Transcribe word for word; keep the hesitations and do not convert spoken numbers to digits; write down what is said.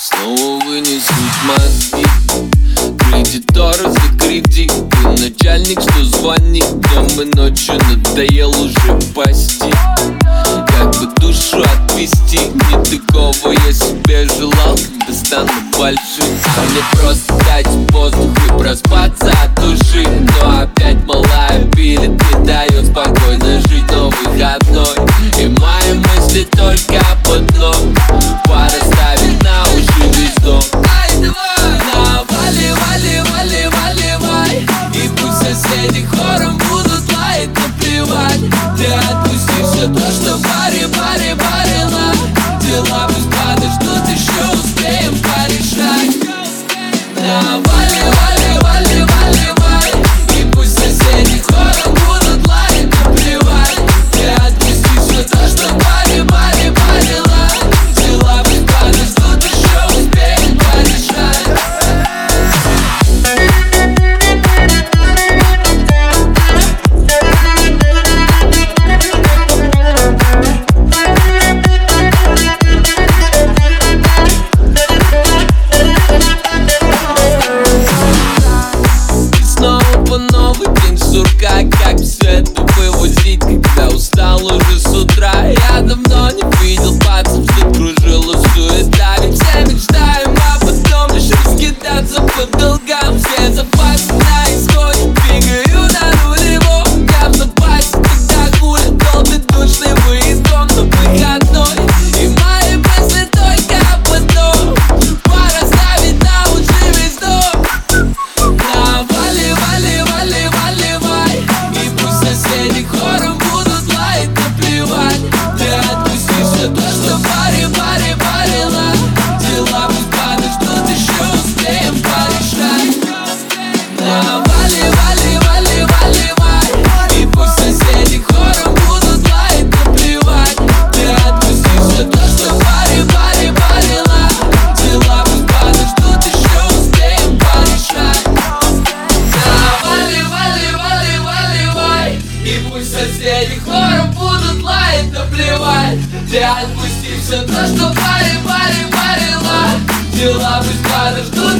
снова вынесут мозги. Кредиторы за кредит, и начальник, что звонит днем и ночью, надоел уже пасти. Как бы душу отвести, не такого я себе желал, когда стану большим. А мне просто дать воздух и проспаться от души. Но опять малая пилит, не дает спокойно жить, но выходной. И мои мысли только об одном: пора ставить на уши весь дом. На вали, вали, вали, валивай, и пусть соседи хором будут лаять, наплевать. Ты отпусти все то, что пари, пари, парила. Дела пусть подождут, еще успеем порешать. На вали, вали, вали, валивай, и пусть соседи хором будут лаять, наплевать. Ты отпусти все то, что пари, пари, парила. Дела пусть подождут, еще успеем порешать. Новый день сурка, как все это вывозить, когда устал уже с утра. Я давно не видел пацан, что кружила суета. Ведь все мечтаем, а потом лишь раскидаться по долгам. Все запасы на исходе, двигаю на нулевом. Я в запасе, когда курят, долбит душный выездом на выходной. И мои мысли только об одном: пора ставить на уши весь дом. На вали, вали, вали, валивай, и пусть соседи хором будут лаять, наплевать. Ты отпусти все то, что пари, пари, парила. Дела пусть подождут, еще успеем порешать. На вали, вали, вали, валивай, и пусть соседи хором будут лаять, наплевать. Ты отпусти все то, что пари, пари, парила. Дела пусть подождут, еще успеем порешать. Вали, вали, вали, валивай, и пусть соседи хором будут лаять, наплевать. Ты отпусти все то, что пари, пари, парила. Дела пусть подождут.